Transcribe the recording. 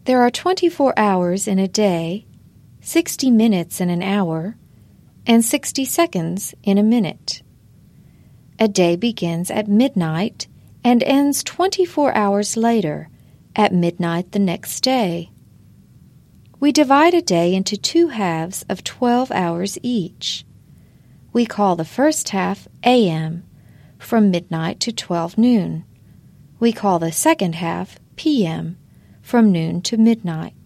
There are 24 hours in a day, 60 minutes in an hour, and 60 seconds in a minute. A day begins at midnight and ends 24 hours later, at midnight the next day. We divide a day into 2 halves of 12 hours each. We call the first half AM, from midnight to 12 noon. We call the second half PM, from noon to midnight.